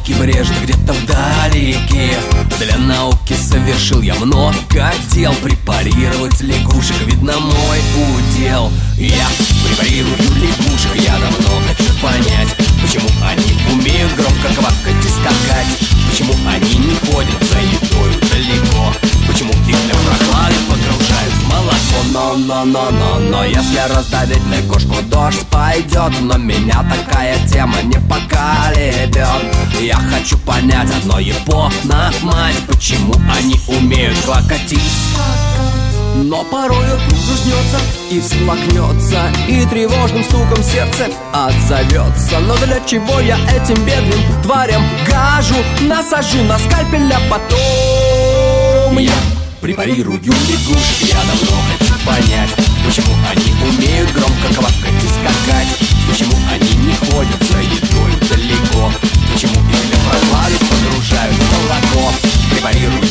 иголки брежет где-то вдалеке. Для науки совершил я много дел. Препарировать лягушек, видно, мой удел. Я препарирую лягушек, я давно хочу понять, почему они умеют громко квакать и скакать, почему они не ходят за едой далеко, почему их для прохлады погружают в молоко. Но если раздавить лягушку, дождь пойдет. Но меня такая тема не поколебет. Я хочу понять одно, Япона мать, почему они умеют квакать. Но порою заснется и всплакнется, и тревожным стуком сердце отзовется. Но для чего я этим бедным тварям гажу? Насажу на скальпель, а потом я препарирую лягушек. Я давно хочу понять, почему они умеют громко квакать и скакать, почему они не ходят за едой далеко, почему их для прохлады погружают в молоко. Препарирую